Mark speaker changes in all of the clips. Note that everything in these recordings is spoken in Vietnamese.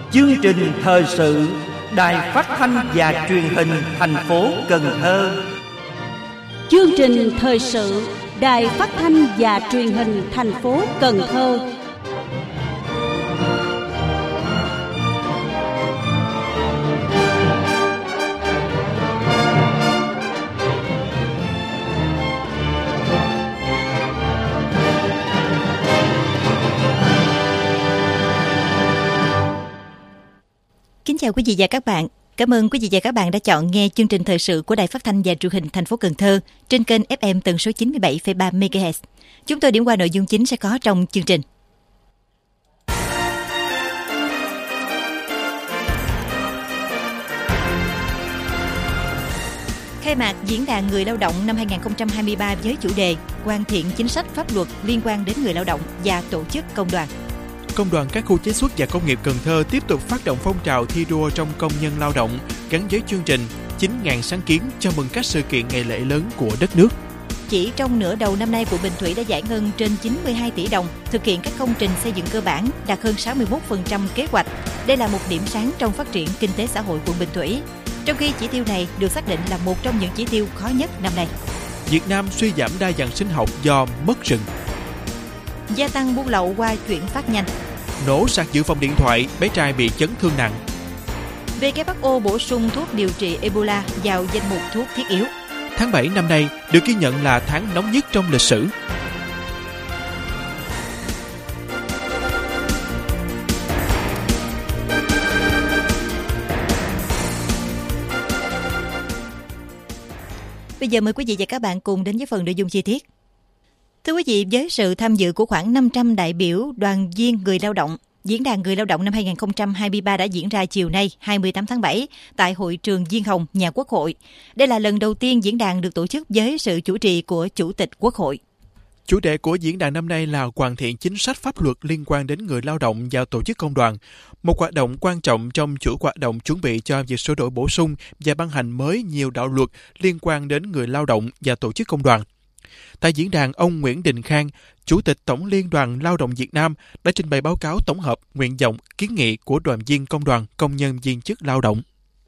Speaker 1: Chương trình thời sự Đài Phát thanh và Truyền hình thành phố Cần Thơ.
Speaker 2: Chương trình thời sự Đài Phát thanh và Truyền hình thành phố Cần Thơ.
Speaker 3: Kính chào quý vị và các bạn. Cảm ơn quý vị và các bạn đã chọn nghe chương trình thời sự của Đài Phát thanh và Truyền hình thành phố Cần Thơ trên kênh FM tần số 97,3 MHz. Chúng tôi điểm qua nội dung chính sẽ có trong chương trình. Khai mạc Diễn đàn Người lao động năm 2023 với chủ đề hoàn thiện chính sách pháp luật liên quan đến người lao động và tổ chức công đoàn.
Speaker 4: Công đoàn các khu chế xuất và công nghiệp Cần Thơ tiếp tục phát động phong trào thi đua trong công nhân lao động gắn với chương trình 9.000 sáng kiến chào mừng các sự kiện ngày lễ lớn của đất nước.
Speaker 3: Chỉ trong nửa đầu năm nay, quận Bình Thủy đã giải ngân trên 92 tỷ đồng thực hiện các công trình xây dựng cơ bản, đạt hơn 61% kế hoạch. Đây là một điểm sáng trong phát triển kinh tế xã hội quận Bình Thủy. Trong khi chỉ tiêu này được xác định là một trong những chỉ tiêu khó nhất năm nay.
Speaker 4: Việt Nam suy giảm đa dạng sinh học do mất rừng.
Speaker 3: Gia tăng buôn lậu qua chuyển phát nhanh.
Speaker 4: Nổ sạc dự phòng điện thoại, bé trai bị chấn thương nặng.
Speaker 3: WHO bổ sung thuốc điều trị Ebola vào danh mục thuốc thiết yếu.
Speaker 4: Tháng 7 năm nay được ghi nhận là tháng nóng nhất trong lịch sử.
Speaker 3: Bây giờ mời quý vị và các bạn cùng đến với phần nội dung chi tiết. Thưa quý vị, với sự tham dự của khoảng 500 đại biểu đoàn viên người lao động, Diễn đàn Người lao động năm 2023 đã diễn ra chiều nay 28 tháng 7 tại hội trường Diên Hồng, nhà Quốc hội. Đây là lần đầu tiên diễn đàn được tổ chức với sự chủ trì của Chủ tịch Quốc hội.
Speaker 4: Chủ đề của diễn đàn năm nay là hoàn thiện chính sách pháp luật liên quan đến người lao động và tổ chức công đoàn, một hoạt động quan trọng trong chuỗi hoạt động chuẩn bị cho việc sửa đổi bổ sung và ban hành mới nhiều đạo luật liên quan đến người lao động và tổ chức công đoàn. Tại diễn đàn, ông Nguyễn Đình Khang, Chủ tịch Tổng Liên đoàn Lao động Việt Nam đã trình bày báo cáo tổng hợp nguyện vọng, kiến nghị của đoàn viên công đoàn, công nhân viên chức lao động.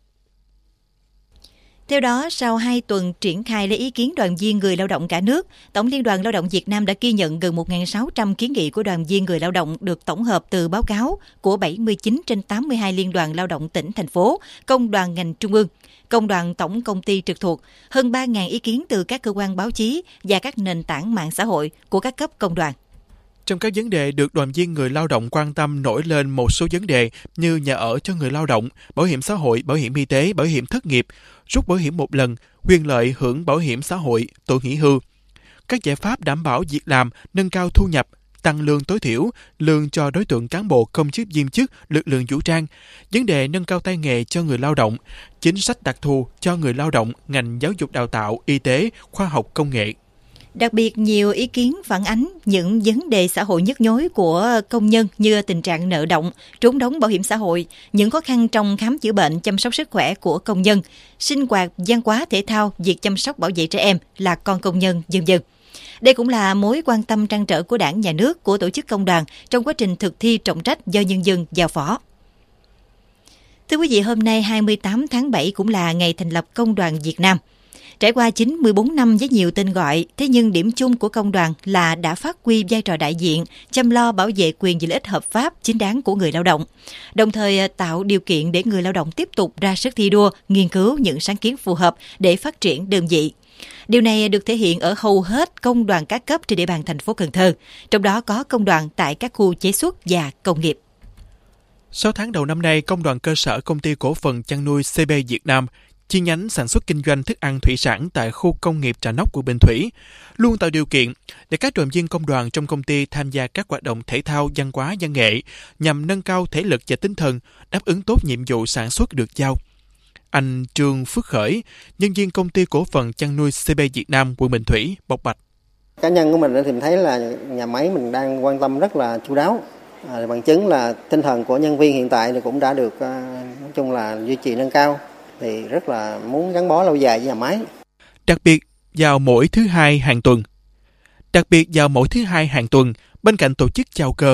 Speaker 3: Theo đó, sau 2 tuần triển khai lấy ý kiến đoàn viên người lao động cả nước, Tổng Liên đoàn Lao động Việt Nam đã ghi nhận gần 1.600 kiến nghị của đoàn viên người lao động được tổng hợp từ báo cáo của 79 trên 82 liên đoàn lao động tỉnh, thành phố, công đoàn ngành trung ương, công đoàn tổng công ty trực thuộc, hơn 3.000 ý kiến từ các cơ quan báo chí và các nền tảng mạng xã hội của các cấp công đoàn.
Speaker 4: Trong các vấn đề được đoàn viên người lao động quan tâm nổi lên một số vấn đề như nhà ở cho người lao động, bảo hiểm xã hội, bảo hiểm y tế, bảo hiểm thất nghiệp, rút bảo hiểm một lần, quyền lợi hưởng bảo hiểm xã hội, tuổi nghỉ hưu. Các giải pháp đảm bảo việc làm, nâng cao thu nhập, tăng lương tối thiểu, lương cho đối tượng cán bộ, công chức, viên chức, lực lượng vũ trang, vấn đề nâng cao tay nghề cho người lao động, chính sách đặc thù cho người lao động, ngành giáo dục đào tạo, y tế, khoa học công nghệ.
Speaker 3: Đặc biệt, nhiều ý kiến phản ánh những vấn đề xã hội nhức nhối của công nhân như tình trạng nợ động, trốn đóng bảo hiểm xã hội, những khó khăn trong khám chữa bệnh, chăm sóc sức khỏe của công nhân, sinh hoạt, văn hóa thể thao, việc chăm sóc bảo vệ trẻ em là con công nhân, v.v. Đây cũng là mối quan tâm trăn trở của Đảng, Nhà nước, của tổ chức công đoàn trong quá trình thực thi trọng trách do nhân dân giao phó. Thưa quý vị, hôm nay 28 tháng 7 cũng là ngày thành lập Công đoàn Việt Nam. Trải qua 94 năm với nhiều tên gọi, thế nhưng điểm chung của công đoàn là đã phát huy vai trò đại diện, chăm lo bảo vệ quyền và lợi ích hợp pháp chính đáng của người lao động, đồng thời tạo điều kiện để người lao động tiếp tục ra sức thi đua, nghiên cứu những sáng kiến phù hợp để phát triển đơn vị. Điều này được thể hiện ở hầu hết công đoàn các cấp trên địa bàn thành phố Cần Thơ, trong đó có công đoàn tại các khu chế xuất và công nghiệp.
Speaker 4: 6 tháng đầu năm nay, Công đoàn cơ sở Công ty Cổ phần Chăn nuôi CB Việt Nam, chi nhánh sản xuất kinh doanh thức ăn thủy sản tại khu công nghiệp Trà Nóc của Bình Thủy, luôn tạo điều kiện để các đoàn viên công đoàn trong công ty tham gia các hoạt động thể thao, văn hóa, văn nghệ nhằm nâng cao thể lực và tinh thần, đáp ứng tốt nhiệm vụ sản xuất được giao. Anh Trương Phước Khởi, nhân viên Công ty Cổ phần Chăn nuôi CB Việt Nam, quận Bình Thủy, bộc bạch.
Speaker 5: Cá nhân của mình thì mình thấy là nhà máy mình đang quan tâm rất là chu đáo. Bằng chứng là tinh thần của nhân viên hiện tại thì cũng đã được nói chung là duy trì nâng cao, thì rất là muốn gắn bó lâu dài với nhà máy.
Speaker 4: Đặc biệt vào mỗi thứ hai hàng tuần, bên cạnh tổ chức chào cờ,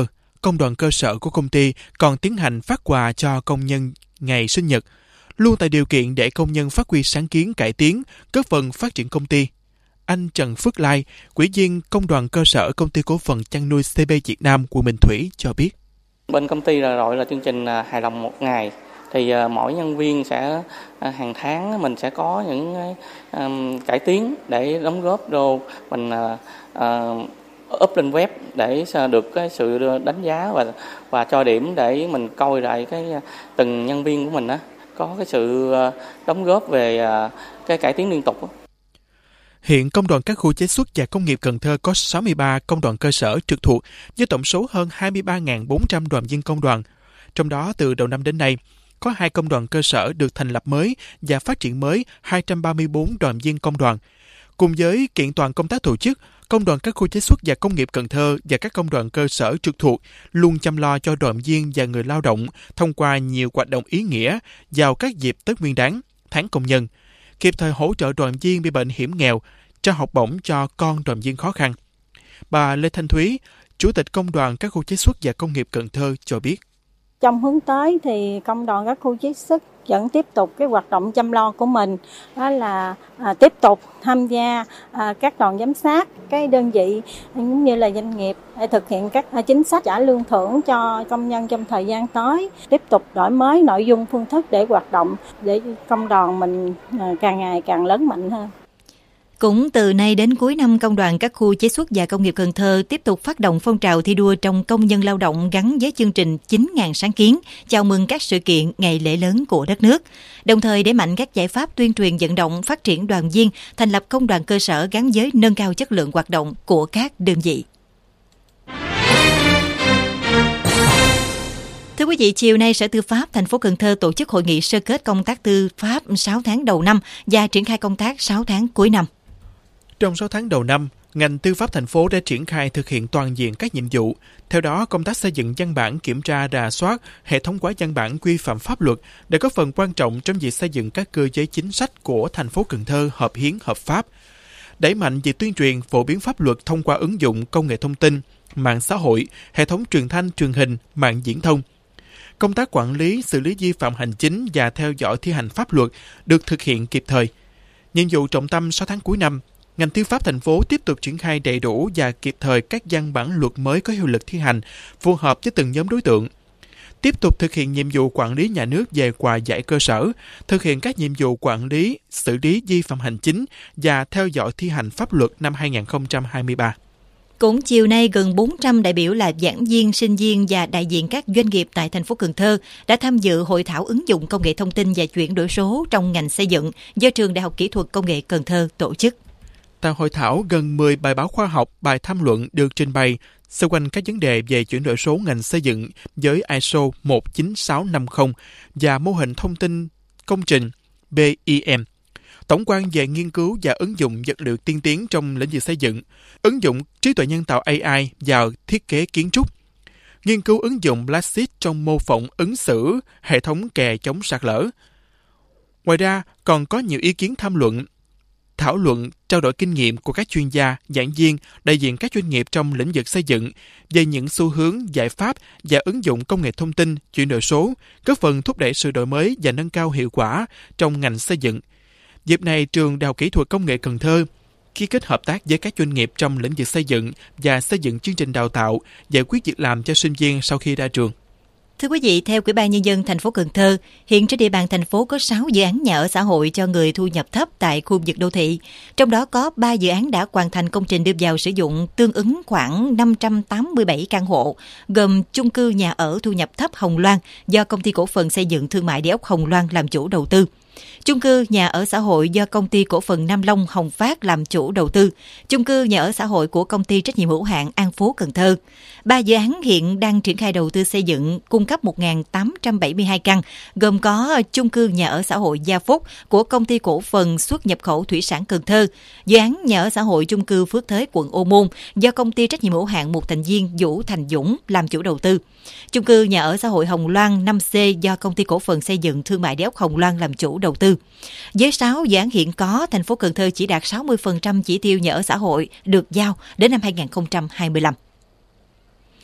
Speaker 4: công đoàn cơ sở của công ty còn tiến hành phát quà cho công nhân ngày sinh nhật, luôn tạo điều kiện để công nhân phát huy sáng kiến cải tiến, góp phần phát triển công ty. Anh Trần Phước Lai, ủy viên công đoàn cơ sở công ty cổ phần chăn nuôi CB Việt Nam quận Bình Thủy cho biết.
Speaker 6: Bên công ty là chương trình hài lòng một ngày. Thì mỗi nhân viên sẽ hàng tháng mình sẽ có những cải tiến để đóng góp đồ mình up lên web để được cái sự đánh giá và cho điểm để mình coi lại cái từng nhân viên của mình có cái sự đóng góp về cái cải tiến liên tục.
Speaker 4: Hiện Công đoàn các khu chế xuất và công nghiệp Cần Thơ có 63 công đoàn cơ sở trực thuộc với tổng số hơn 23.400 đoàn viên công đoàn. Trong đó từ đầu năm đến nay, có 2 công đoàn cơ sở được thành lập mới và phát triển mới 234 đoàn viên công đoàn. Cùng với kiện toàn công tác tổ chức, Công đoàn các khu chế xuất và công nghiệp Cần Thơ và các công đoàn cơ sở trực thuộc luôn chăm lo cho đoàn viên và người lao động thông qua nhiều hoạt động ý nghĩa vào các dịp Tết Nguyên đán, tháng công nhân, kịp thời hỗ trợ đoàn viên bị bệnh hiểm nghèo, trao học bổng cho con đoàn viên khó khăn. Bà Lê Thanh Thúy, Chủ tịch Công đoàn các khu chế xuất và công nghiệp Cần Thơ cho biết.
Speaker 7: Trong hướng tới thì Công đoàn các khu chế xuất vẫn tiếp tục cái hoạt động chăm lo của mình, đó là tiếp tục tham gia các đoàn giám sát cái đơn vị cũng như là doanh nghiệp để thực hiện các chính sách trả lương thưởng cho công nhân trong thời gian tới, tiếp tục đổi mới nội dung phương thức để hoạt động để công đoàn mình càng ngày càng lớn mạnh hơn.
Speaker 3: Cũng từ nay đến cuối năm, Công đoàn các khu chế xuất và công nghiệp Cần Thơ tiếp tục phát động phong trào thi đua trong công nhân lao động gắn với chương trình 9.000 sáng kiến, chào mừng các sự kiện, ngày lễ lớn của đất nước. Đồng thời đẩy mạnh các giải pháp tuyên truyền vận động, phát triển đoàn viên, thành lập công đoàn cơ sở gắn với nâng cao chất lượng hoạt động của các đơn vị. Thưa quý vị, chiều nay Sở Tư pháp thành phố Cần Thơ tổ chức hội nghị sơ kết công tác tư pháp 6 tháng đầu năm và triển khai công tác 6 tháng cuối năm.
Speaker 4: Trong 6 tháng đầu năm, ngành tư pháp thành phố đã triển khai thực hiện toàn diện các nhiệm vụ. Theo đó, công tác xây dựng văn bản kiểm tra, rà soát, hệ thống hóa văn bản quy phạm pháp luật đã có phần quan trọng trong việc xây dựng các cơ chế chính sách của thành phố Cần Thơ hợp hiến, hợp pháp. Đẩy mạnh việc tuyên truyền, phổ biến pháp luật thông qua ứng dụng công nghệ thông tin, mạng xã hội, hệ thống truyền thanh, truyền hình, mạng viễn thông. Công tác quản lý, xử lý vi phạm hành chính và theo dõi thi hành pháp luật được thực hiện kịp thời. Nhiệm vụ trọng tâm 6 tháng cuối năm, ngành tư pháp thành phố tiếp tục triển khai đầy đủ và kịp thời các văn bản luật mới có hiệu lực thi hành, phù hợp với từng nhóm đối tượng. Tiếp tục thực hiện nhiệm vụ quản lý nhà nước về quà dạy cơ sở, thực hiện các nhiệm vụ quản lý, xử lý vi phạm hành chính và theo dõi thi hành pháp luật năm 2023.
Speaker 3: Cũng chiều nay, gần 400 đại biểu là giảng viên, sinh viên và đại diện các doanh nghiệp tại thành phố Cần Thơ đã tham dự hội thảo ứng dụng công nghệ thông tin và chuyển đổi số trong ngành xây dựng do Trường Đại học Kỹ thuật Công nghệ Cần Thơ tổ chức.
Speaker 4: Tại hội thảo, gần 10 bài báo khoa học, bài tham luận được trình bày xoay quanh các vấn đề về chuyển đổi số ngành xây dựng với ISO 19650 và mô hình thông tin công trình BIM. Tổng quan về nghiên cứu và ứng dụng vật liệu tiên tiến trong lĩnh vực xây dựng, ứng dụng trí tuệ nhân tạo AI vào thiết kế kiến trúc, nghiên cứu ứng dụng Blacksheet trong mô phỏng ứng xử hệ thống kè chống sạt lở. Ngoài ra, còn có nhiều ý kiến tham luận, thảo luận, trao đổi kinh nghiệm của các chuyên gia, giảng viên, đại diện các doanh nghiệp trong lĩnh vực xây dựng về những xu hướng, giải pháp và ứng dụng công nghệ thông tin, chuyển đổi số, góp phần thúc đẩy sự đổi mới và nâng cao hiệu quả trong ngành xây dựng. Dịp này, Trường Đại học Kỹ thuật Công nghệ Cần Thơ ký kết hợp tác với các doanh nghiệp trong lĩnh vực xây dựng và xây dựng chương trình đào tạo, giải quyết việc làm cho sinh viên sau khi ra trường.
Speaker 3: Thưa quý vị, theo Ủy ban Nhân dân thành phố Cần Thơ, hiện trên địa bàn thành phố có 6 dự án nhà ở xã hội cho người thu nhập thấp tại khu vực đô thị. Trong đó có 3 dự án đã hoàn thành công trình đưa vào sử dụng tương ứng khoảng 587 căn hộ, gồm chung cư nhà ở thu nhập thấp Hồng Loan do Công ty Cổ phần Xây dựng Thương mại Địa ốc Hồng Loan làm chủ đầu tư. Chung cư nhà ở xã hội do Công ty Cổ phần Nam Long Hồng Phát làm chủ đầu tư, chung cư nhà ở xã hội của Công ty Trách nhiệm hữu hạn An Phú Cần Thơ. 3 dự án hiện đang triển khai đầu tư xây dựng, cung cấp 1.872 căn, gồm có chung cư nhà ở xã hội Gia Phúc của Công ty Cổ phần Xuất nhập khẩu Thủy sản Cần Thơ, dự án nhà ở xã hội chung cư Phước Thới quận Ô Môn do Công ty Trách nhiệm hữu hạn một thành viên Vũ Thành Dũng làm chủ đầu tư, chung cư nhà ở xã hội Hồng Loan 5C do Công ty Cổ phần Xây dựng Thương mại Địa ốc Hồng Loan làm chủ đầu tư. Với 6 dự án hiện có, thành phố Cần Thơ chỉ đạt 60% chỉ tiêu nhà ở xã hội được giao đến năm 2025.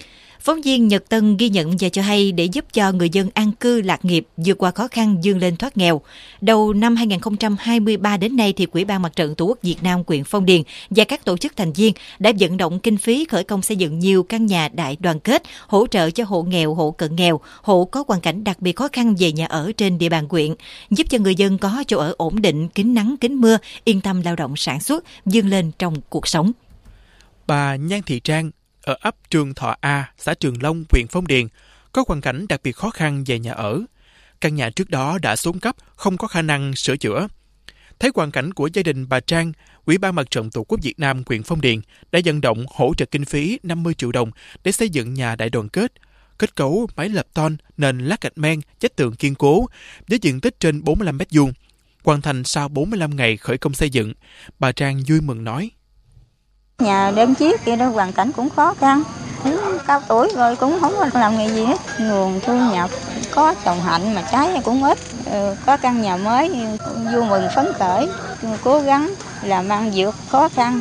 Speaker 3: Phóng viên Nhật Tân ghi nhận và cho hay để giúp cho người dân an cư lạc nghiệp vượt qua khó khăn vươn lên thoát nghèo, đầu năm 2023 đến nay thì Ủy ban Mặt trận Tổ quốc Việt Nam huyện Phong Điền và các tổ chức thành viên đã vận động kinh phí khởi công xây dựng nhiều căn nhà đại đoàn kết, hỗ trợ cho hộ nghèo, hộ cận nghèo, hộ có hoàn cảnh đặc biệt khó khăn về nhà ở trên địa bàn huyện, giúp cho người dân có chỗ ở ổn định, kín nắng kín mưa, yên tâm lao động sản xuất, vươn lên trong cuộc sống.
Speaker 4: Bà Nhan Thị Trang ở ấp Trường Thọ A, xã Trường Long, huyện Phong Điền có hoàn cảnh đặc biệt khó khăn về nhà ở. Căn nhà trước đó đã xuống cấp, không có khả năng sửa chữa. Thấy hoàn cảnh của gia đình bà Trang, Ủy ban Mặt trận Tổ quốc Việt Nam huyện Phong Điền đã vận động hỗ trợ kinh phí 50 triệu đồng để xây dựng nhà đại đoàn kết, kết cấu mái lợp tôn, nền lát gạch men, vách tường kiên cố, với diện tích trên 45 m². Hoàn thành sau 45 ngày khởi công xây dựng. Bà Trang vui mừng nói:
Speaker 8: Nhà đơn chiếc kia đó hoàn cảnh cũng khó khăn, cao tuổi rồi cũng không có làm nghề gì hết. Nguồn thu nhập có trồng hạnh mà trái cũng ít, có căn nhà mới vui mừng phấn khởi, cố gắng làm ăn vượt khó khăn.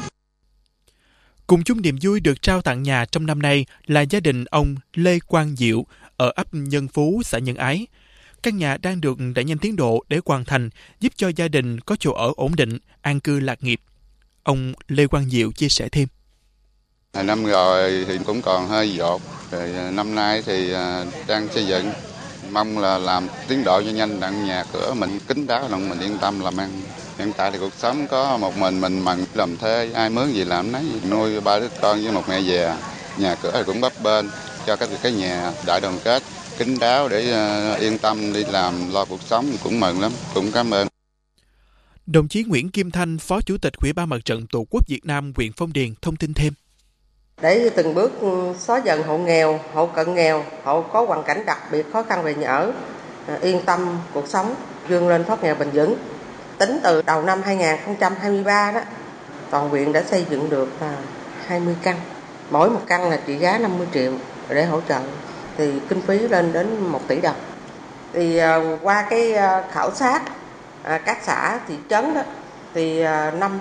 Speaker 4: Cùng chung niềm vui được trao tặng nhà trong năm nay là gia đình ông Lê Quang Diệu ở ấp Nhân Phú, xã Nhân Ái. Căn nhà đang được đẩy nhanh tiến độ để hoàn thành, giúp cho gia đình có chỗ ở ổn định, an cư lạc nghiệp. Ông Lê Quang Diệu chia sẻ thêm:
Speaker 9: Năm rồi thì cũng còn hơi dột, rồi năm nay thì đang xây dựng, mong là làm tiến độ cho nhanh, đặng nhà cửa mình kín đáo, lòng mình yên tâm làm ăn. Hiện tại thì cuộc sống có một mình bằng làm thuê, ai mướn gì làm nấy, nuôi 3 đứa con với một mẹ già. Nhà cửa thì cũng bấp bênh, cho cái nhà đại đoàn kết kín đáo để yên tâm đi làm lo cuộc sống, cũng mừng lắm, cũng cảm ơn.
Speaker 4: Đồng chí Nguyễn Kim Thanh, Phó Chủ tịch Ủy ban Mặt trận Tổ quốc Việt Nam huyện Phong Điền thông tin thêm:
Speaker 10: Để từng bước xóa dần hộ nghèo, hộ cận nghèo, hộ có hoàn cảnh đặc biệt khó khăn về nhà ở, yên tâm cuộc sống, vươn lên thoát nghèo bền vững. Tính từ đầu năm 2023 đó, toàn huyện đã xây dựng được 20 căn, mỗi một căn là trị giá 50 triệu để hỗ trợ, thì kinh phí lên đến 1 tỷ đồng. Thì qua cái khảo sát các xã thị trấn đó, thì năm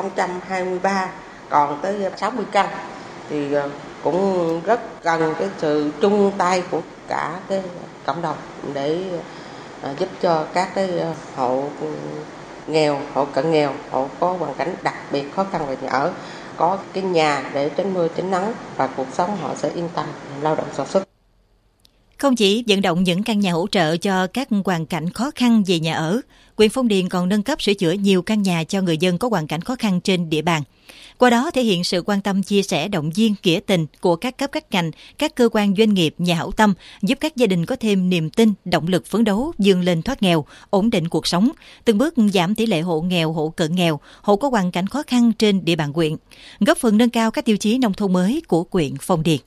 Speaker 10: 2023 còn tới 60 căn, thì cũng rất cần cái sự chung tay của cả cái cộng đồng để giúp cho các cái hộ nghèo, hộ cận nghèo, hộ có hoàn cảnh đặc biệt khó khăn về nhà ở, có cái nhà để tránh mưa tránh nắng và cuộc sống họ sẽ yên tâm lao động sản xuất.
Speaker 3: Không chỉ vận động những căn nhà hỗ trợ cho các hoàn cảnh khó khăn về nhà ở, huyện Phong Điền còn nâng cấp sửa chữa nhiều căn nhà cho người dân có hoàn cảnh khó khăn trên địa bàn. Qua đó thể hiện sự quan tâm, chia sẻ, động viên, nghĩa tình của các cấp các ngành, các cơ quan doanh nghiệp, nhà hảo tâm, giúp các gia đình có thêm niềm tin, động lực phấn đấu, vươn lên thoát nghèo, ổn định cuộc sống, từng bước giảm tỷ lệ hộ nghèo, hộ cận nghèo, hộ có hoàn cảnh khó khăn trên địa bàn huyện, góp phần nâng cao các tiêu chí nông thôn mới của huyện Phong Điền.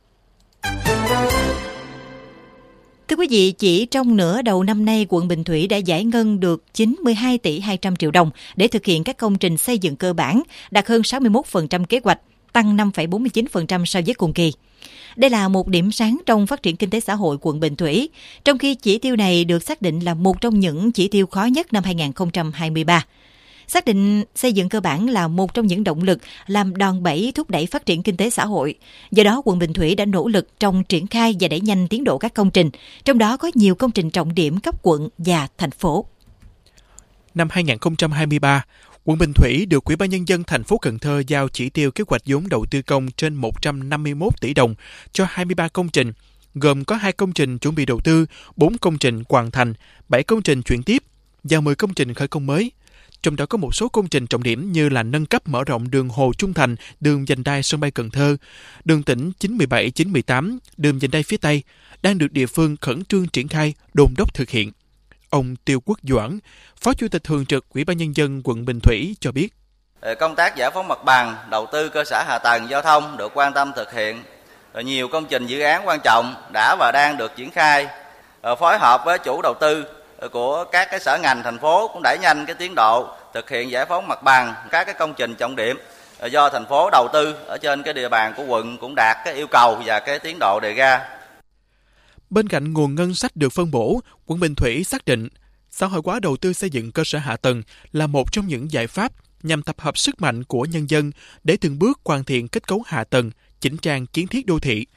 Speaker 3: Thưa quý vị, chỉ trong nửa đầu năm nay, quận Bình Thủy đã giải ngân được 92 tỷ 200 triệu đồng để thực hiện các công trình xây dựng cơ bản, đạt hơn 61% kế hoạch, tăng 5,49% so với cùng kỳ. Đây là một điểm sáng trong phát triển kinh tế xã hội quận Bình Thủy, trong khi chỉ tiêu này được xác định là một trong những chỉ tiêu khó nhất năm 2023. Xác định xây dựng cơ bản là một trong những động lực làm đòn bẩy thúc đẩy phát triển kinh tế xã hội. Do đó, quận Bình Thủy đã nỗ lực trong triển khai và đẩy nhanh tiến độ các công trình, trong đó có nhiều công trình trọng điểm cấp quận và thành phố.
Speaker 4: Năm 2023, quận Bình Thủy được Ủy ban Nhân dân thành phố Cần Thơ giao chỉ tiêu kế hoạch vốn đầu tư công trên 151 tỷ đồng cho 23 công trình, gồm có 2 công trình chuẩn bị đầu tư, 4 công trình hoàn thành, 7 công trình chuyển tiếp và 10 công trình khởi công mới. Trong đó có một số công trình trọng điểm như là nâng cấp mở rộng đường Hồ Trung Thành, đường vành đai sân bay Cần Thơ, đường tỉnh 917, 918, đường vành đai phía Tây, đang được địa phương khẩn trương triển khai, đôn đốc thực hiện. Ông Tiêu Quốc Doãn, Phó Chủ tịch Thường trực Ủy ban Nhân dân quận Bình Thủy cho biết:
Speaker 11: Công tác giải phóng mặt bằng, đầu tư cơ sở hạ tầng giao thông được quan tâm thực hiện. Nhiều công trình dự án quan trọng đã và đang được triển khai. Phối hợp với chủ đầu tư của các cái sở ngành thành phố cũng đẩy nhanh cái tiến độ thực hiện giải phóng mặt bằng các cái công trình trọng điểm do thành phố đầu tư ở trên cái địa bàn của quận cũng đạt cái yêu cầu và cái tiến độ đề ra.
Speaker 4: Bên cạnh nguồn ngân sách được phân bổ, quận Bình Thủy xác định xã hội hóa đầu tư xây dựng cơ sở hạ tầng là một trong những giải pháp nhằm tập hợp sức mạnh của nhân dân để từng bước hoàn thiện kết cấu hạ tầng, chỉnh trang kiến thiết đô thị.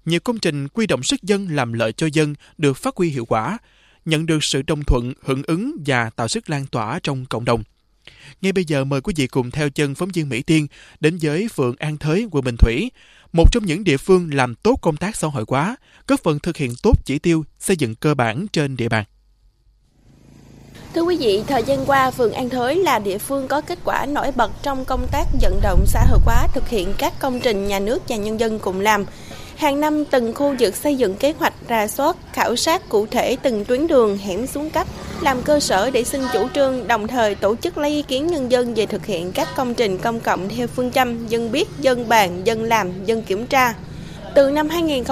Speaker 4: nhiều công trình quy động sức dân làm lợi cho dân được phát huy hiệu quả, nhận được sự đồng thuận, hưởng ứng và tạo sức lan tỏa trong cộng đồng. Ngay bây giờ mời quý vị cùng theo chân phóng viên Mỹ Tiên đến với phường An Thới, quận Bình Thủy, một trong những địa phương làm tốt công tác xã hội hóa, góp phần thực hiện tốt chỉ tiêu xây dựng cơ bản trên địa bàn.
Speaker 12: Thưa quý vị, thời gian qua, phường An Thới là địa phương có kết quả nổi bật trong công tác vận động xã hội hóa thực hiện các công trình nhà nước và nhân dân cùng làm. Hàng năm, từng khu vực xây dựng kế hoạch rà soát, khảo sát cụ thể từng tuyến đường, hẻm xuống cấp, làm cơ sở để xin chủ trương, đồng thời tổ chức lấy ý kiến nhân dân về thực hiện các công trình công cộng theo phương châm dân biết, dân bàn, dân làm, dân kiểm tra. Từ năm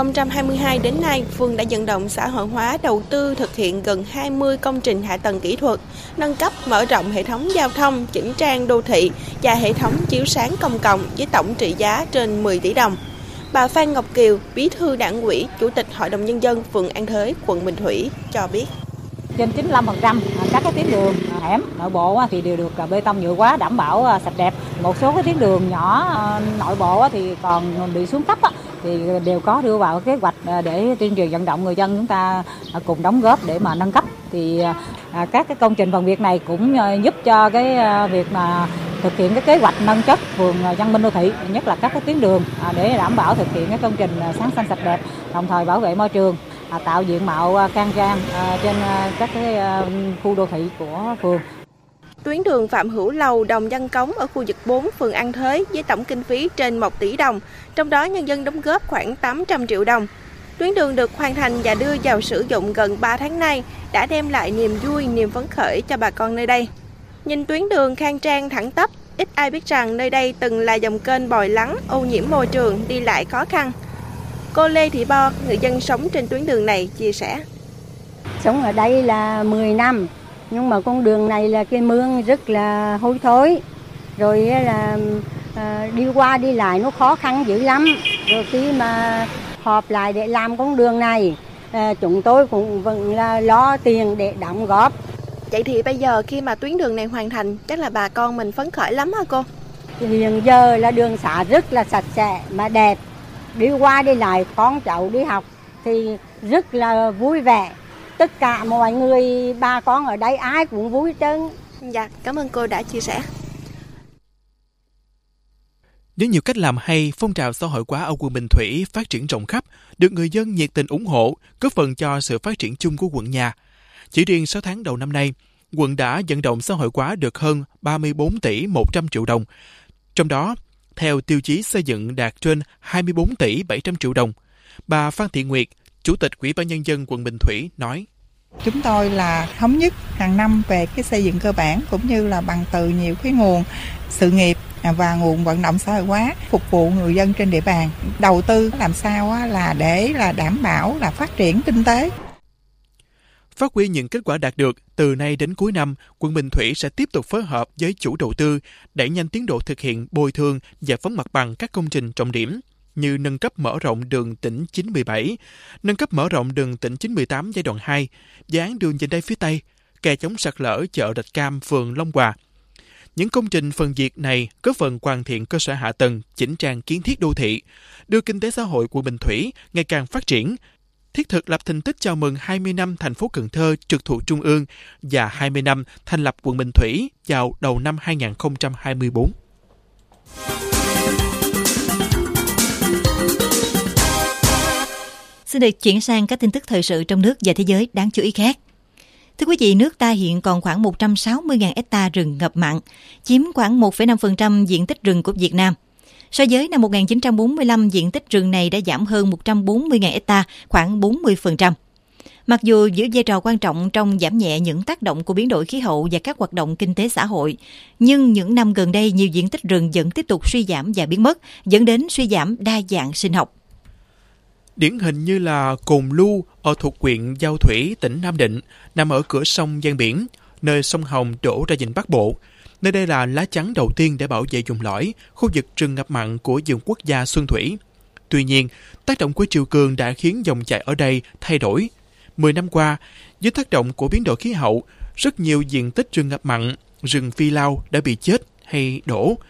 Speaker 12: 2022 đến nay, phường đã vận động xã hội hóa đầu tư thực hiện gần 20 công trình hạ tầng kỹ thuật, nâng cấp mở rộng hệ thống giao thông, chỉnh trang đô thị và hệ thống chiếu sáng công cộng với tổng trị giá trên 10 tỷ đồng. Bà Phan Ngọc Kiều, Bí thư Đảng ủy, Chủ tịch Hội đồng Nhân dân phường An Thới, quận Bình Thủy cho biết.
Speaker 13: Trên 95% các cái tuyến đường hẻm nội bộ thì đều được bê tông nhựa hóa đảm bảo sạch đẹp. Một số cái tuyến đường nhỏ nội bộ thì còn bị xuống cấp thì đều có đưa vào kế hoạch để tuyên truyền vận động người dân chúng ta cùng đóng góp để mà nâng cấp. Thì các cái công trình phần việc này cũng giúp cho cái việc mà thực hiện cái kế hoạch nâng chất phường văn minh đô thị, nhất là các cái tuyến đường để đảm bảo thực hiện cái công trình sáng xanh sạch đẹp, đồng thời bảo vệ môi trường, tạo diện mạo khang trang trên các cái khu đô thị của phường.
Speaker 12: Tuyến đường Phạm Hữu Lầu, Đồng Văn Cống ở khu vực 4 phường An Thới với tổng kinh phí trên 1 tỷ đồng, trong đó nhân dân đóng góp khoảng 800 triệu đồng. Tuyến đường được hoàn thành và đưa vào sử dụng gần 3 tháng nay đã đem lại niềm vui, niềm phấn khởi cho bà con nơi đây. Nhìn tuyến đường khang trang thẳng tắp, ít ai biết rằng nơi đây từng là dòng kênh bồi lắng, ô nhiễm môi trường, đi lại khó khăn. Cô Lê Thị Bo, người dân sống trên tuyến đường này, chia sẻ.
Speaker 14: Sống ở đây là 10 năm, nhưng mà con đường này là cái mương rất là hôi thối. Rồi là đi qua đi lại nó khó khăn dữ lắm. Rồi khi mà họp lại để làm con đường này, chúng tôi cũng vẫn là lo tiền để đóng góp.
Speaker 12: Vậy thì bây giờ khi mà tuyến đường này hoàn thành, chắc là bà con mình phấn khởi lắm hả cô?
Speaker 14: Hiện giờ là đường xá rất là sạch sẽ mà đẹp. Đi qua đi lại, con cháu đi học thì rất là vui vẻ. Tất cả mọi người, bà con ở đây ai cũng vui trơn.
Speaker 12: Dạ, cảm ơn cô đã chia sẻ.
Speaker 4: Với nhiều cách làm hay, phong trào xã hội hóa ở quận Bình Thủy phát triển rộng khắp, được người dân nhiệt tình ủng hộ, góp phần cho sự phát triển chung của quận nhà. Chỉ riêng 6 tháng đầu năm nay, quận đã vận động xã hội hóa được hơn 34 tỷ 100 triệu đồng. Trong đó, theo tiêu chí xây dựng đạt trên 24 tỷ 700 triệu đồng. Bà Phan Thị Nguyệt, Chủ tịch Ủy ban Nhân dân quận Bình Thủy nói.
Speaker 15: Chúng tôi là thống nhất hàng năm về cái xây dựng cơ bản cũng như là bằng từ nhiều cái nguồn sự nghiệp và nguồn vận động xã hội hóa phục vụ người dân trên địa bàn. Đầu tư làm sao là để là đảm bảo là phát triển kinh tế.
Speaker 4: Phát huy những kết quả đạt được, từ nay đến cuối năm, quận Bình Thủy sẽ tiếp tục phối hợp với chủ đầu tư đẩy nhanh tiến độ thực hiện bồi thường, giải phóng mặt bằng các công trình trọng điểm như nâng cấp mở rộng đường tỉnh 917, nâng cấp mở rộng đường tỉnh 918 giai đoạn 2, dự án đường vành đai phía Tây, kè chống sạt lở chợ Rạch Cam, phường Long Hòa. Những công trình phần việc này góp phần hoàn thiện cơ sở hạ tầng, chỉnh trang kiến thiết đô thị, đưa kinh tế xã hội quận Bình Thủy ngày càng phát triển, thiết thực lập thành tích chào mừng 20 năm thành phố Cần Thơ trực thuộc Trung ương và 20 năm thành lập quận Bình Thủy vào đầu năm 2024.
Speaker 3: Xin được chuyển sang các tin tức thời sự trong nước và thế giới đáng chú ý khác. Thưa quý vị, nước ta hiện còn khoảng 160.000 hectare rừng ngập mặn, chiếm khoảng 1,5% diện tích rừng của Việt Nam. So với năm 1945, diện tích rừng này đã giảm hơn 140.000 hectare, khoảng 40%. Mặc dù giữ vai trò quan trọng trong giảm nhẹ những tác động của biến đổi khí hậu và các hoạt động kinh tế xã hội, nhưng những năm gần đây nhiều diện tích rừng vẫn tiếp tục suy giảm và biến mất, dẫn đến suy giảm đa dạng sinh học.
Speaker 4: Điển hình như là Cồn Lu ở thuộc huyện Giao Thủy, tỉnh Nam Định, nằm ở cửa sông ven biển, nơi sông Hồng đổ ra vịnh Bắc Bộ. Nơi đây là lá chắn đầu tiên để bảo vệ vùng lõi, khu vực rừng ngập mặn của vườn quốc gia Xuân Thủy. Tuy nhiên, tác động của triều cường đã khiến dòng chảy ở đây thay đổi. 10 năm qua, dưới tác động của biến đổi khí hậu, rất nhiều diện tích rừng ngập mặn, rừng phi lao đã bị chết hay đổ.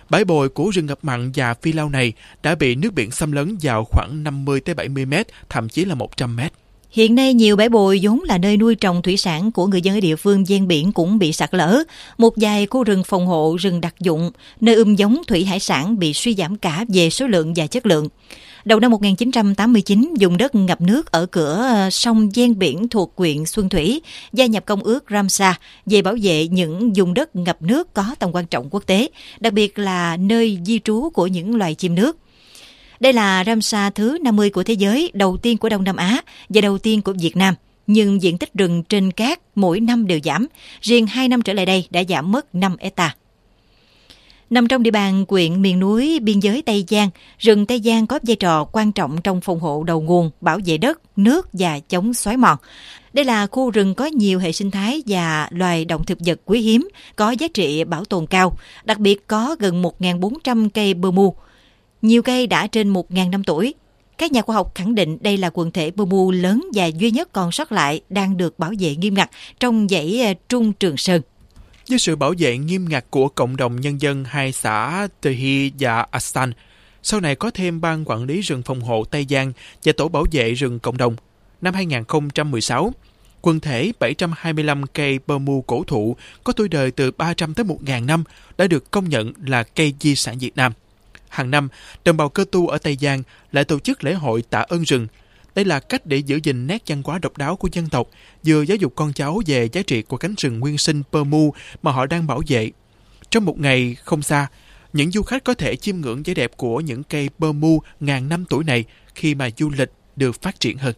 Speaker 4: Bãi bồi của rừng ngập mặn và phi lao này đã bị nước biển xâm lấn vào khoảng 50-70 mét, thậm chí là 100 mét.
Speaker 3: Hiện nay, nhiều bãi bồi vốn là nơi nuôi trồng thủy sản của người dân ở địa phương ven biển cũng bị sạt lở. Một vài khu rừng phòng hộ, rừng đặc dụng, nơi giống thủy hải sản bị suy giảm cả về số lượng và chất lượng. Đầu năm 1989, vùng đất ngập nước ở cửa sông ven biển thuộc huyện Xuân Thủy gia nhập Công ước Ramsar về bảo vệ những vùng đất ngập nước có tầm quan trọng quốc tế, đặc biệt là nơi di trú của những loài chim nước. Đây là Ramsar thứ 50 của thế giới, đầu tiên của Đông Nam Á và đầu tiên của Việt Nam. Nhưng diện tích rừng trên cát mỗi năm đều giảm. Riêng 2 năm trở lại đây đã giảm mất 5 hectare. Nằm trong địa bàn huyện miền núi biên giới Tây Giang, rừng Tây Giang có vai trò quan trọng trong phòng hộ đầu nguồn, bảo vệ đất, nước và chống xói mòn. Đây là khu rừng có nhiều hệ sinh thái và loài động thực vật quý hiếm, có giá trị bảo tồn cao, đặc biệt có gần 1.400 cây bơ mu. Nhiều cây đã trên 1.000 năm tuổi. Các nhà khoa học khẳng định đây là quần thể bơ mu lớn và duy nhất còn sót lại đang được bảo vệ nghiêm ngặt trong dãy Trung Trường Sơn.
Speaker 4: Với sự bảo vệ nghiêm ngặt của cộng đồng nhân dân hai xã Tehi và Asan, sau này có thêm Ban Quản lý rừng phòng hộ Tây Giang và Tổ bảo vệ rừng cộng đồng. Năm 2016, quần thể 725 cây bơ mu cổ thụ có tuổi đời từ 300 tới 1.000 năm đã được công nhận là cây di sản Việt Nam. Hàng năm, đồng bào Cơ Tu ở Tây Giang lại tổ chức lễ hội tạ ơn rừng. Đây là cách để giữ gìn nét văn hóa độc đáo của dân tộc, vừa giáo dục con cháu về giá trị của cánh rừng nguyên sinh pơ mu mà họ đang bảo vệ. Trong một ngày không xa, những du khách có thể chiêm ngưỡng vẻ đẹp của những cây pơ mu ngàn năm tuổi này khi mà du lịch được phát triển hơn.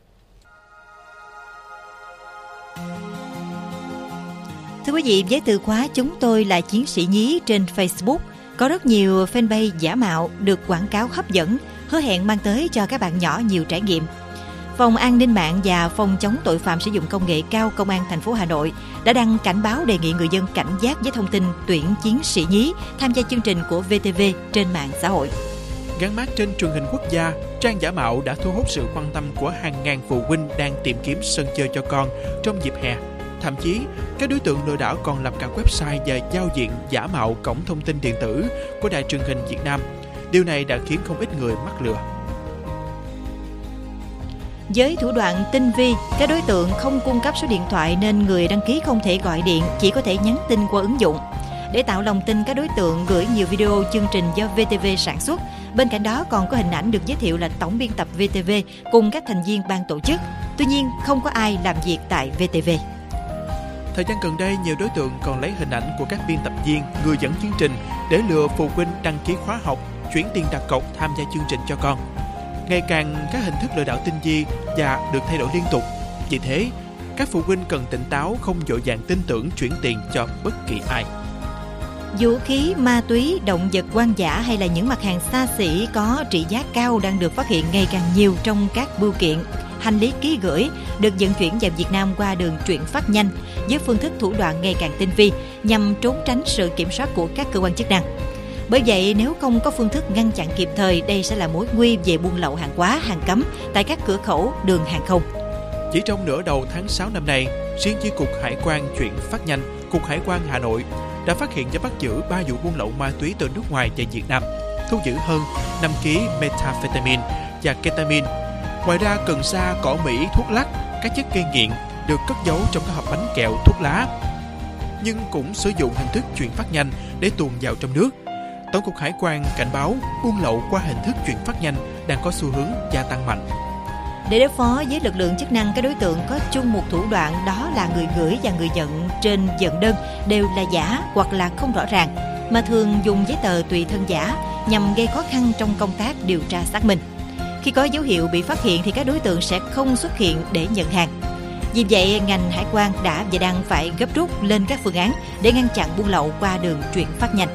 Speaker 3: Thưa quý vị, với từ khóa "Chúng tôi là chiến sĩ nhí" trên Facebook, có rất nhiều fanpage giả mạo được quảng cáo hấp dẫn, hứa hẹn mang tới cho các bạn nhỏ nhiều trải nghiệm. Phòng An ninh mạng và Phòng chống tội phạm sử dụng công nghệ cao Công an thành phố Hà Nội đã đăng cảnh báo đề nghị người dân cảnh giác với thông tin tuyển chiến sĩ nhí tham gia chương trình của VTV trên mạng xã hội.
Speaker 4: Gắn mác trên truyền hình quốc gia, trang giả mạo đã thu hút sự quan tâm của hàng ngàn phụ huynh đang tìm kiếm sân chơi cho con trong dịp hè. Thậm chí, các đối tượng lừa đảo còn lập cả website và giao diện giả mạo cổng thông tin điện tử của Đài truyền hình Việt Nam. Điều này đã khiến không ít người mắc lừa.
Speaker 3: Với thủ đoạn tinh vi, các đối tượng không cung cấp số điện thoại nên người đăng ký không thể gọi điện, chỉ có thể nhắn tin qua ứng dụng. Để tạo lòng tin, các đối tượng gửi nhiều video chương trình do VTV sản xuất. Bên cạnh đó còn có hình ảnh được giới thiệu là tổng biên tập VTV cùng các thành viên ban tổ chức. Tuy nhiên, không có ai làm việc tại VTV.
Speaker 4: Thời gian gần đây, nhiều đối tượng còn lấy hình ảnh của các biên tập viên, người dẫn chương trình để lừa phụ huynh đăng ký khóa học, chuyển tiền đặt cọc tham gia chương trình cho con. Ngày càng các hình thức lừa đảo tinh vi và được thay đổi liên tục. Vì thế, các phụ huynh cần tỉnh táo, không vội vàng tin tưởng chuyển tiền cho bất kỳ ai.
Speaker 3: Vũ khí, ma túy, động vật hoang dã hay là những mặt hàng xa xỉ có trị giá cao đang được phát hiện ngày càng nhiều trong các bưu kiện, hành lý ký gửi được vận chuyển vào Việt Nam qua đường chuyển phát nhanh với phương thức thủ đoạn ngày càng tinh vi nhằm trốn tránh sự kiểm soát của các cơ quan chức năng. Bởi vậy, nếu không có phương thức ngăn chặn kịp thời, đây sẽ là mối nguy về buôn lậu hàng hóa, hàng cấm tại các cửa khẩu, đường hàng không.
Speaker 4: Chỉ trong nửa đầu tháng 6 năm nay, riêng chi cục Hải quan chuyển phát nhanh, Cục Hải quan Hà Nội đã phát hiện và bắt giữ 3 vụ buôn lậu ma túy từ nước ngoài về Việt Nam, thu giữ hơn 5 kg methamphetamine và ketamine. Ngoài ra, cần sa, cỏ Mỹ, thuốc lắc, các chất gây nghiện được cất giấu trong các hộp bánh kẹo, thuốc lá, nhưng cũng sử dụng hình thức chuyển phát nhanh để tuồn vào trong nước. Tổng cục Hải quan cảnh báo buôn lậu qua hình thức chuyển phát nhanh đang có xu hướng gia tăng mạnh.
Speaker 3: Để đối phó với lực lượng chức năng, các đối tượng có chung một thủ đoạn, đó là người gửi và người nhận trên vận đơn đều là giả hoặc là không rõ ràng, mà thường dùng giấy tờ tùy thân giả nhằm gây khó khăn trong công tác điều tra xác minh. Khi có dấu hiệu bị phát hiện thì các đối tượng sẽ không xuất hiện để nhận hàng. Vì vậy, ngành hải quan đã và đang phải gấp rút lên các phương án để ngăn chặn buôn lậu qua đường chuyển phát nhanh.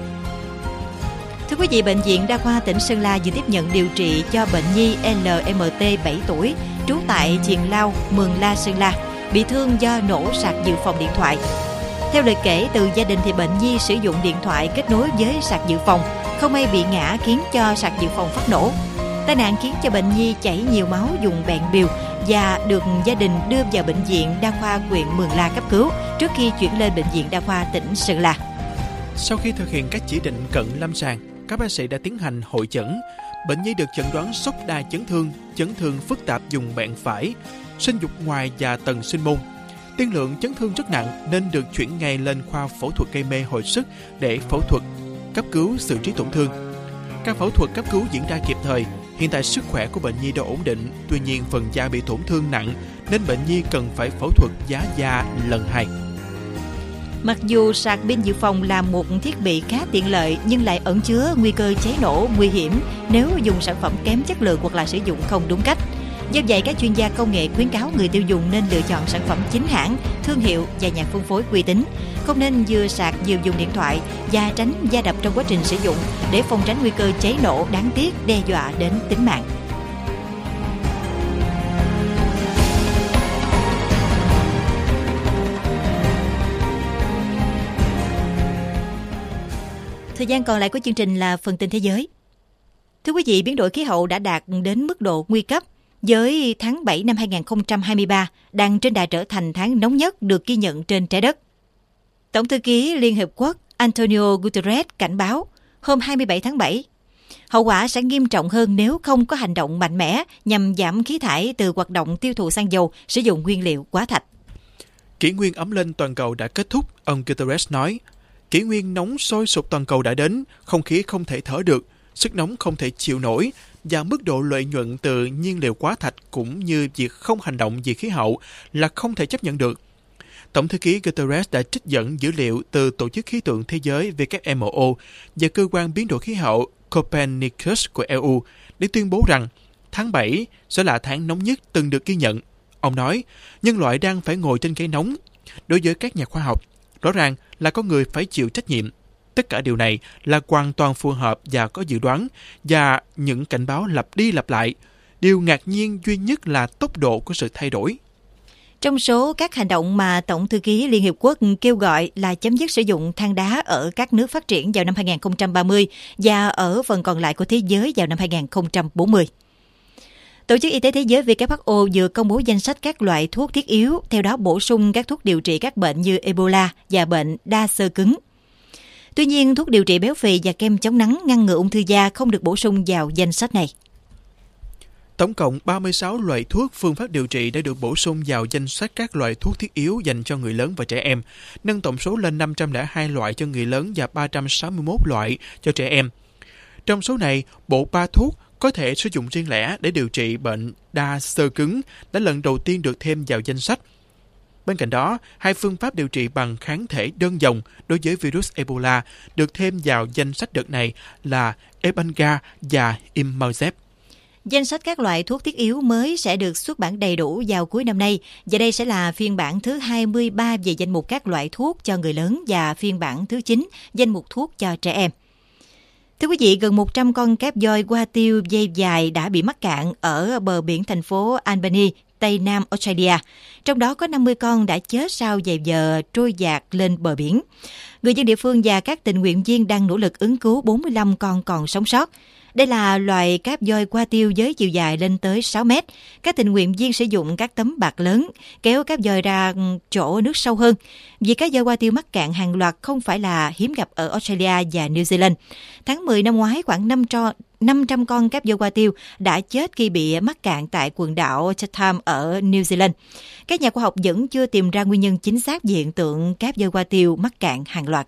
Speaker 3: Thưa quý vị, Bệnh viện Đa khoa tỉnh Sơn La vừa tiếp nhận điều trị cho bệnh nhi LMT 7 tuổi, trú tại Chiền Lao, Mường La, Sơn La, bị thương do nổ sạc dự phòng điện thoại. Theo lời kể từ gia đình thì bệnh nhi sử dụng điện thoại kết nối với sạc dự phòng, không may bị ngã khiến cho sạc dự phòng phát nổ. Tai nạn khiến cho bệnh nhi chảy nhiều máu, dùng bẹn bìu và được gia đình đưa vào Bệnh viện Đa khoa huyện Mường La cấp cứu trước khi chuyển lên Bệnh viện Đa khoa tỉnh Sơn La.
Speaker 4: Sau khi thực hiện các chỉ định cận lâm sàng, các bác sĩ đã tiến hành hội chẩn. Bệnh nhi được chẩn đoán sốc đa chấn thương phức tạp vùng bẹn phải, sinh dục ngoài và tần sinh môn. Tiên lượng chấn thương rất nặng nên được chuyển ngay lên khoa phẫu thuật gây mê hồi sức để phẫu thuật cấp cứu xử trí tổn thương. Các phẫu thuật cấp cứu diễn ra kịp thời. Hiện tại sức khỏe của bệnh nhi đã ổn định, tuy nhiên phần da bị tổn thương nặng nên bệnh nhi cần phải phẫu thuật giá da lần 2.
Speaker 3: Mặc dù sạc pin dự phòng là một thiết bị khá tiện lợi nhưng lại ẩn chứa nguy cơ cháy nổ nguy hiểm nếu dùng sản phẩm kém chất lượng hoặc là sử dụng không đúng cách. Do vậy, các chuyên gia công nghệ khuyến cáo người tiêu dùng nên lựa chọn sản phẩm chính hãng, thương hiệu và nhà phân phối uy tín. Không nên vừa sạc vừa dùng điện thoại và tránh va đập trong quá trình sử dụng để phòng tránh nguy cơ cháy nổ đáng tiếc đe dọa đến tính mạng. Thời gian còn lại của chương trình là phần tin thế giới. Thưa quý vị, biến đổi khí hậu đã đạt đến mức độ nguy cấp, với tháng 7 năm 2023 đang trên đà trở thành tháng nóng nhất được ghi nhận trên trái đất. Tổng thư ký Liên Hợp Quốc Antonio Guterres cảnh báo hôm 27 tháng 7, hậu quả sẽ nghiêm trọng hơn nếu không có hành động mạnh mẽ nhằm giảm khí thải từ hoạt động tiêu thụ xăng dầu, sử dụng nguyên liệu hóa thạch.
Speaker 4: Kỷ nguyên ấm lên toàn cầu đã kết thúc, ông Guterres nói. Kỷ nguyên nóng sôi sục toàn cầu đã đến, không khí không thể thở được, sức nóng không thể chịu nổi, và mức độ lợi nhuận từ nhiên liệu hóa thạch cũng như việc không hành động vì khí hậu là không thể chấp nhận được. Tổng thư ký Guterres đã trích dẫn dữ liệu từ Tổ chức Khí tượng Thế giới WMO và Cơ quan Biến đổi Khí hậu Copernicus của EU để tuyên bố rằng tháng 7 sẽ là tháng nóng nhất từng được ghi nhận. Ông nói, nhân loại đang phải ngồi trên cây nóng. Đối với các nhà khoa học, rõ ràng là có người phải chịu trách nhiệm. Tất cả điều này là hoàn toàn phù hợp và có dự đoán, và những cảnh báo lặp đi lặp lại. Điều ngạc nhiên duy nhất là tốc độ của sự thay đổi.
Speaker 3: Trong số các hành động mà Tổng thư ký Liên Hiệp Quốc kêu gọi là chấm dứt sử dụng than đá ở các nước phát triển vào năm 2030 và ở phần còn lại của thế giới vào năm 2040. Tổ chức Y tế Thế giới WHO vừa công bố danh sách các loại thuốc thiết yếu, theo đó bổ sung các thuốc điều trị các bệnh như Ebola và bệnh đa xơ cứng. Tuy nhiên, thuốc điều trị béo phì và kem chống nắng ngăn ngừa ung thư da không được bổ sung vào danh sách này.
Speaker 4: Tổng cộng 36 loại thuốc phương pháp điều trị đã được bổ sung vào danh sách các loại thuốc thiết yếu dành cho người lớn và trẻ em, nâng tổng số lên 502 loại cho người lớn và 361 loại cho trẻ em. Trong số này, bộ 3 thuốc có thể sử dụng riêng lẻ để điều trị bệnh đa xơ cứng đã lần đầu tiên được thêm vào danh sách. Bên cạnh đó, 2 phương pháp điều trị bằng kháng thể đơn dòng đối với virus Ebola được thêm vào danh sách đợt này là Ebanga và Immazep.
Speaker 3: Danh sách các loại thuốc thiết yếu mới sẽ được xuất bản đầy đủ vào cuối năm nay, và đây sẽ là phiên bản thứ 23 về danh mục các loại thuốc cho người lớn và phiên bản thứ 9 danh mục thuốc cho trẻ em. Thưa quý vị, gần 100 con cáp voi hoa tiêu dây dài đã bị mắc cạn ở bờ biển thành phố Albany, Tây Nam Australia. Trong đó có 50 con đã chết sau vài giờ trôi dạt lên bờ biển. Người dân địa phương và các tình nguyện viên đang nỗ lực ứng cứu 45 con còn sống sót. Đây là loài cáp voi hoa tiêu với chiều dài lên tới 6 mét. Các tình nguyện viên sử dụng các tấm bạt lớn kéo cáp voi ra chỗ nước sâu hơn. Vì các voi hoa tiêu mắc cạn hàng loạt không phải là hiếm gặp ở Australia và New Zealand. Tháng 10 năm ngoái, khoảng 500 con cáp voi hoa tiêu đã chết khi bị mắc cạn tại quần đảo Chatham ở New Zealand. Các nhà khoa học vẫn chưa tìm ra nguyên nhân chính xác về hiện tượng cáp voi hoa tiêu mắc cạn hàng loạt.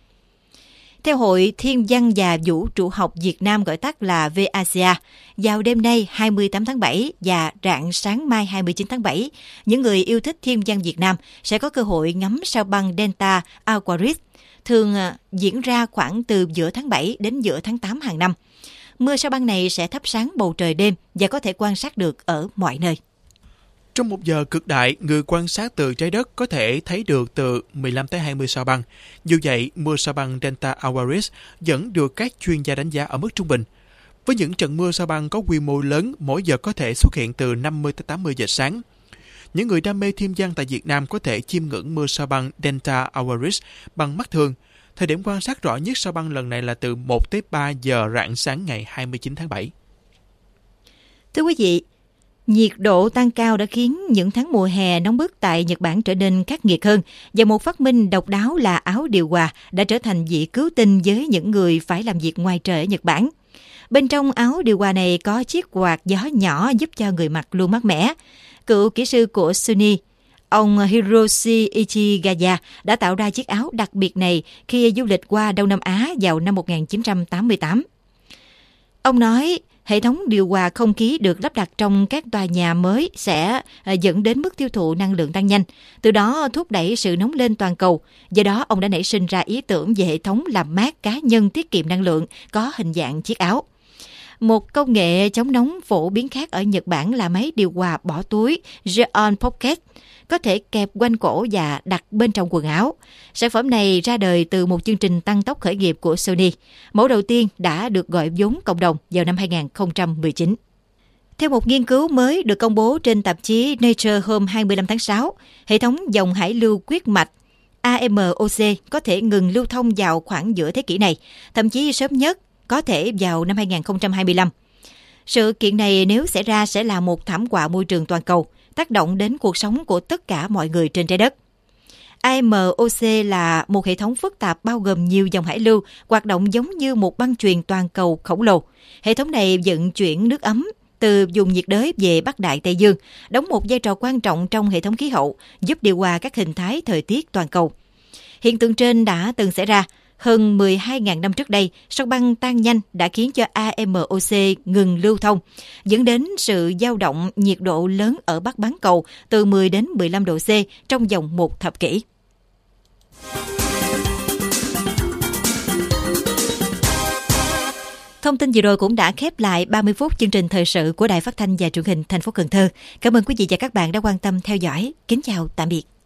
Speaker 3: Theo Hội Thiên văn và Vũ trụ học Việt Nam, gọi tắt là VACA, vào đêm nay 28 tháng 7 và rạng sáng mai 29 tháng 7, những người yêu thích thiên văn Việt Nam sẽ có cơ hội ngắm sao băng Delta Aquarius, thường diễn ra khoảng từ giữa tháng 7 đến giữa tháng 8 hàng năm. Mưa sao băng này sẽ thắp sáng bầu trời đêm và có thể quan sát được ở mọi nơi.
Speaker 4: Trong một giờ cực đại, người quan sát từ trái đất có thể thấy được từ 15 tới 20 sao băng. Dù vậy, mưa sao băng Delta Aquarius vẫn được các chuyên gia đánh giá ở mức trung bình. Với những trận mưa sao băng có quy mô lớn, mỗi giờ có thể xuất hiện từ 50 tới 80 giờ sáng. Những người đam mê thiên văn tại Việt Nam có thể chiêm ngưỡng mưa sao băng Delta Aquarius bằng mắt thường. Thời điểm quan sát rõ nhất sao băng lần này là từ 1 tới 3 giờ rạng sáng ngày 29 tháng 7.
Speaker 3: Thưa quý vị, Nhiệt độ tăng cao đã khiến những tháng mùa hè nóng bức tại Nhật Bản trở nên khắc nghiệt hơn, và một phát minh độc đáo là áo điều hòa đã trở thành vị cứu tinh với những người phải làm việc ngoài trời ở Nhật Bản. Bên trong áo điều hòa này có chiếc quạt gió nhỏ giúp cho người mặc luôn mát mẻ. Cựu kỹ sư của Sony, ông Hiroshi Ichigaya đã tạo ra chiếc áo đặc biệt này khi du lịch qua Đông Nam Á vào năm 1988. Ông nói, hệ thống điều hòa không khí được lắp đặt trong các tòa nhà mới sẽ dẫn đến mức tiêu thụ năng lượng tăng nhanh, từ đó thúc đẩy sự nóng lên toàn cầu. Do đó, ông đã nảy sinh ra ý tưởng về hệ thống làm mát cá nhân tiết kiệm năng lượng có hình dạng chiếc áo. Một công nghệ chống nóng phổ biến khác ở Nhật Bản là máy điều hòa bỏ túi Geon Pocket, có thể kẹp quanh cổ và đặt bên trong quần áo. Sản phẩm này ra đời từ một chương trình tăng tốc khởi nghiệp của Sony. Mẫu đầu tiên đã được gọi vốn cộng đồng vào năm 2019. Theo một nghiên cứu mới được công bố trên tạp chí Nature hôm 25 tháng 6, hệ thống dòng hải lưu quyết mạch AMOC có thể ngừng lưu thông vào khoảng giữa thế kỷ này, thậm chí sớm nhất có thể vào năm 2025. Sự kiện này nếu xảy ra sẽ là một thảm họa môi trường toàn cầu, tác động đến cuộc sống của tất cả mọi người trên trái đất. AMOC là một hệ thống phức tạp bao gồm nhiều dòng hải lưu, hoạt động giống như một băng chuyền toàn cầu khổng lồ. Hệ thống này vận chuyển nước ấm từ vùng nhiệt đới về Bắc Đại Tây Dương, đóng một vai trò quan trọng trong hệ thống khí hậu, giúp điều hòa các hình thái thời tiết toàn cầu. Hiện tượng trên đã từng xảy ra hơn 12.000 năm trước đây, sao băng tan nhanh đã khiến cho AMOC ngừng lưu thông, dẫn đến sự dao động nhiệt độ lớn ở Bắc bán cầu từ 10 đến 15 độ C trong vòng một thập kỷ. Thông tin vừa rồi cũng đã khép lại 30 phút chương trình thời sự của Đài Phát thanh và Truyền hình thành phố Cần Thơ. Cảm ơn quý vị và các bạn đã quan tâm theo dõi. Kính chào tạm biệt.